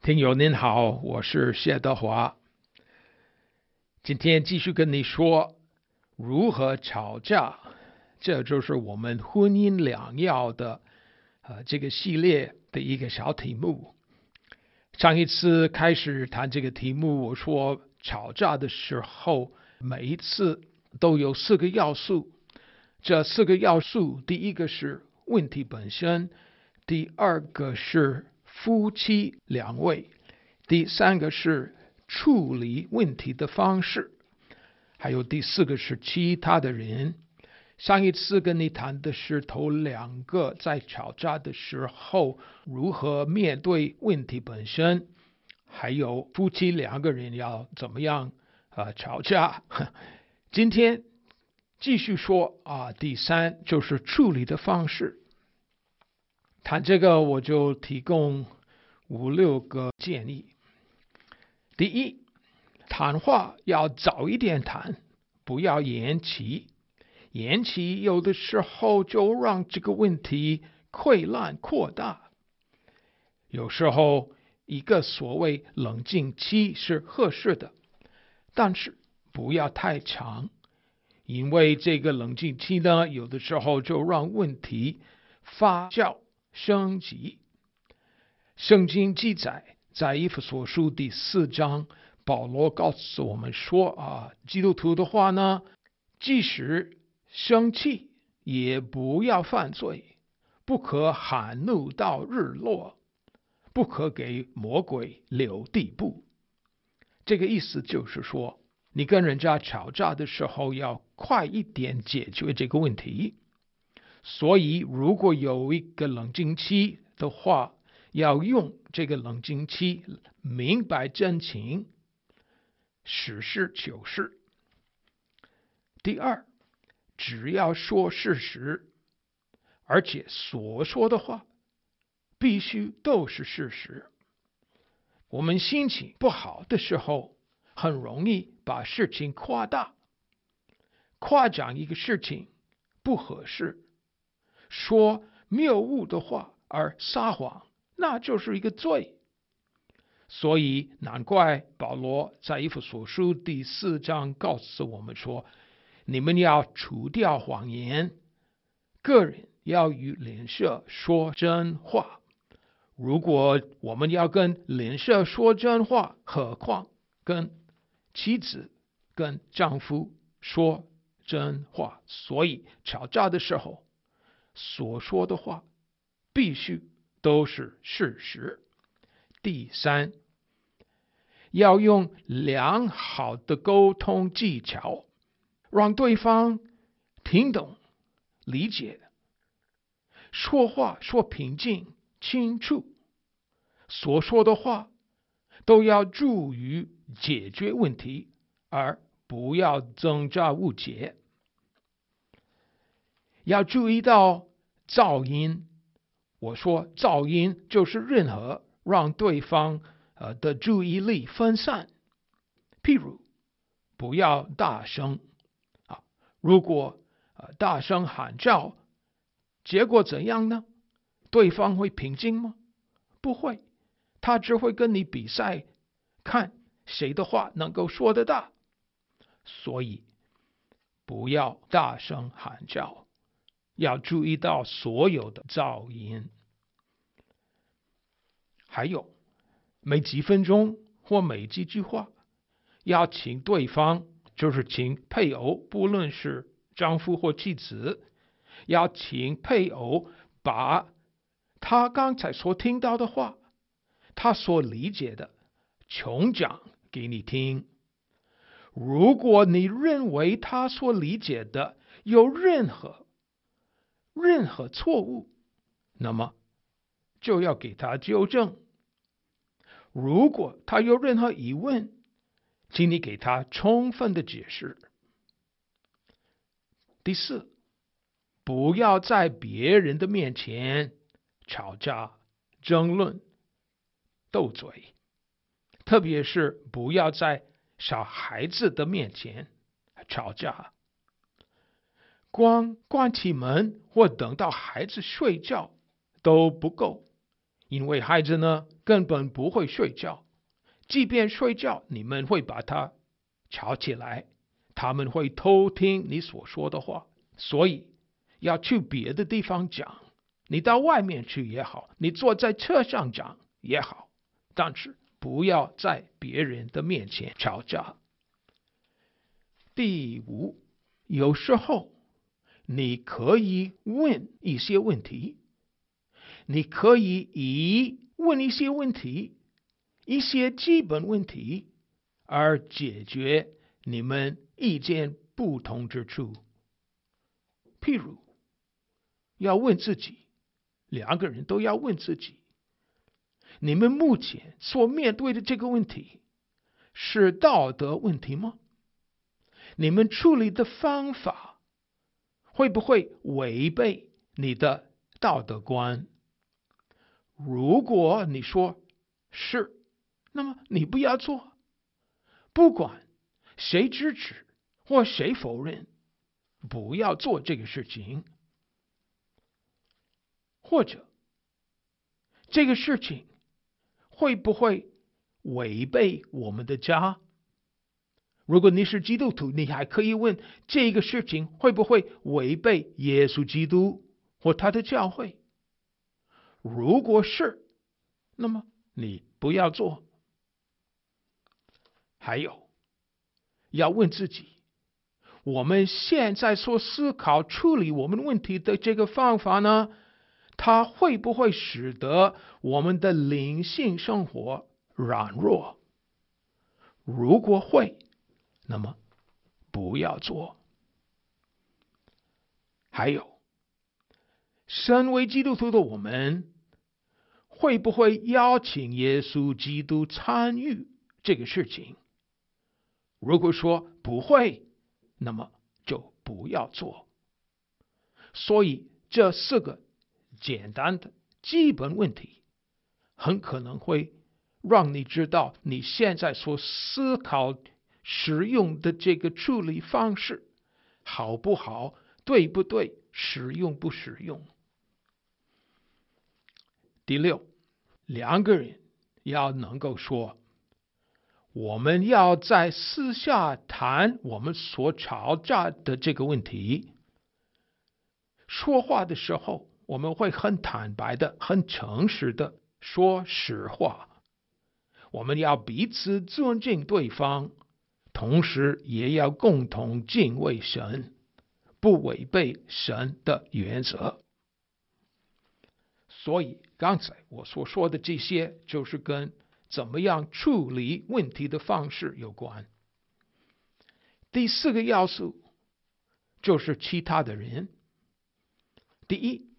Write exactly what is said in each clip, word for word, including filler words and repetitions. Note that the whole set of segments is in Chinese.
听友您好，我是谢德华。今天继续跟你说如何吵架，这就是我们婚姻良药的呃这个系列的一个小题目。上一次开始谈这个题目，我说吵架的时候每一次都有四个要素，这四个要素，第一个是问题本身，第二个是夫妻两位，第三个是处理问题的方式，还有第四个是其他的人。上一次跟你谈的是头两个，在吵架的时候如何面对问题本身，还有夫妻两个人要怎么样、呃、吵架。今天继续说啊，第三就是处理的方式。谈这个我就提供五六个建议。第一，谈话要早一点谈，不要延期。延期有的时候就让这个问题溃烂扩大。有时候一个所谓冷静期是合适的，但是不要太长，因为这个冷静期呢，有的时候就让问题发酵升级。圣经记载，在以弗所书第四章，保罗告诉我们说啊，基督徒的话呢，即使生气也不要犯罪，不可含怒到日落，不可给魔鬼留地步。这个意思就是说，你跟人家吵架的时候要快一点解决这个问题。所以如果有一个冷静期的话，要用这个冷静期明白真情，实事求是。第二，只要说事实，而且所说的话必须都是事实。我们心情不好的时候，很容易把事情夸大，夸奖一个事情不合适，说谬误的话而撒谎，那就是一个罪。所以难怪保罗在以弗所书第四章告诉我们说，你们要除掉谎言，个人要与邻舍说真话。如果我们要跟邻舍说真话，何况跟妻子、跟丈夫说真话。所以吵架的时候所说的话必须都是事实。第三，要用良好的沟通技巧，让对方听懂、理解。说话说平静、清楚，所说的话都要助于解决问题，而不要增加误解。要注意到噪音，我说噪音就是任何让对方呃的注意力分散。譬如不要大声啊，如果呃大声喊叫，结果怎样呢？对方会平静吗？不会，他只会跟你比赛，看谁的话能够说得大。所以不要大声喊叫，要注意到所有的噪音。还有每几分钟或每几句话，要请对方，就是请配偶，不论是丈夫或妻子，要请配偶把他刚才所听到的话，他所理解的重讲给你听。如果你认为他所理解的有任何任何错误，那么就要给他纠正。如果他有任何疑问，请你给他充分的解释。第四，不要在别人的面前吵架、争论、斗嘴，特别是不要在小孩子的面前吵架。光关起门或等到孩子睡觉都不够， 因为孩子呢根本不会睡觉，即便睡觉，你们会把他吵起来，他们会偷听你所说的话，所以要去别的地方讲，你到外面去也好，你坐在车上讲也好，但是不要在别人的面前吵架。第五，有时候你可以问一些问题，你可以以问一些问题，一些基本问题，而解决你们意见不同之处。譬如，要问自己，两个人都要问自己，你们目前所面对的这个问题是道德问题吗？你们处理的方法会不会违背你的道德观？如果你说是，那么你不要做，不管谁支持或谁否认，不要做这个事情。或者这个事情会不会违背我们的家？如果你是基督徒，你还可以问这个事情会不会违背耶稣基督或他的教会？如果是，那么你不要做。还有，要问自己，我们现在所思考处理我们问题的这个方法呢，它会不会使得我们的灵性生活软弱？如果会，那么不要做。还有，身为基督徒的我们，会不会邀请耶稣基督参与这个事情？如果说不会，那么就不要做。所以这四个简单的基本问题，很可能会让你知道你现在所思考使用的这个处理方式好不好，对不对，实用不实用。第六，两个人要能够说，我们要在私下谈我们所吵架的这个问题。说话的时候，我们会很坦白的、很诚实的说实话。我们要彼此尊敬对方，同时也要共同敬畏神，不违背神的原则。所以刚才我所说的这些，就是跟怎么样处理问题的方式有关。第四个要素就是其他的人。第一，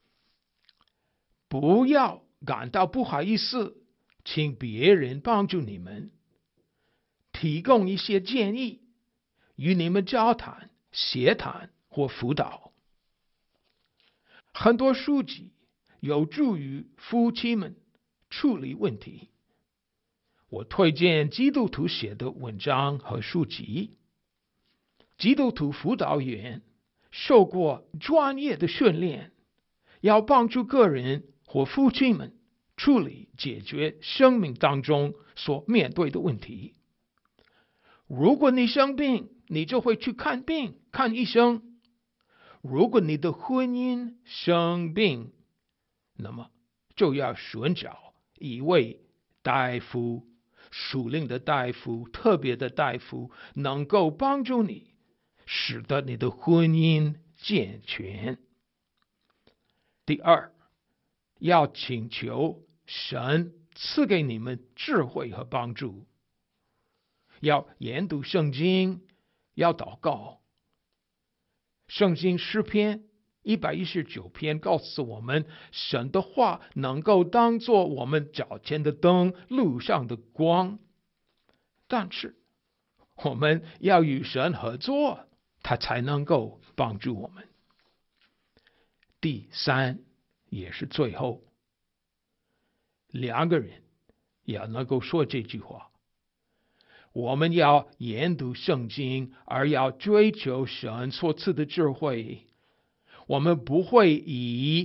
不要感到不好意思，请别人帮助你们，提供一些建议，与你们交谈、协谈或辅导。很多书籍有助于夫妻们处理问题。我推荐基督徒写的文章和书籍。基督徒辅导员受过专业的训练，要帮助个人或夫妻们处理解决生命当中所面对的问题。如果你生病，你就会去看病，看医生。如果你的婚姻生病，那么就要寻找一位大夫，属灵的大夫，特别的大夫，能够帮助你，使得你的婚姻健全。第二，要请求神赐给你们智慧和帮助，要研读圣经，要祷告。圣经诗篇一百一十九篇告诉我们，神的话能够当作我们脚前的灯，路上的光。但是我们要与神合作，他才能够帮助我们。第三，也是最后，两个人要能够说这句话。我们要研读圣经，而要追求神所赐的智慧。我们不会以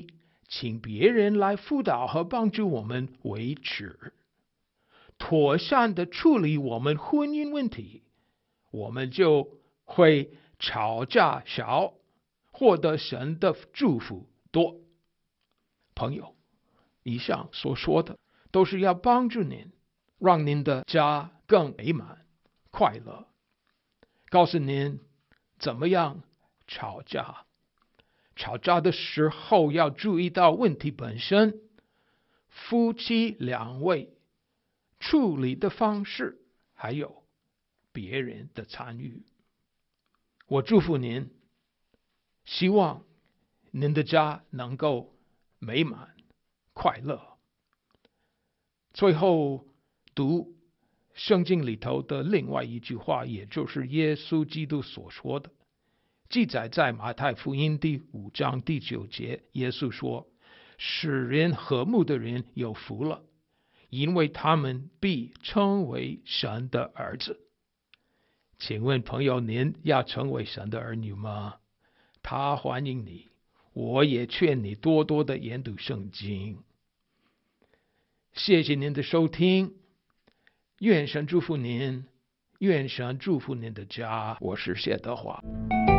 请别人来辅导和帮助我们维持，妥善的处理我们婚姻问题，我们就会吵架少，获得神的祝福多。朋友，以上所说的都是要帮助您，让您的家更美满、快乐。告诉您怎么样吵架，吵架的时候要注意到问题本身，夫妻两位处理的方式，还有别人的参与。我祝福您，希望您的家能够美满快乐。最后读圣经里头的另外一句话，也就是耶稣基督所说的，记载在马太福音第五章第九节。耶稣说，使人和睦的人有福了，因为他们必称为神的儿子。请问朋友，您要成为神的儿女吗？他欢迎你，我也劝你多多的研读圣经。谢谢您的收听，愿神祝福您，愿神祝福您的家。我是谢德华。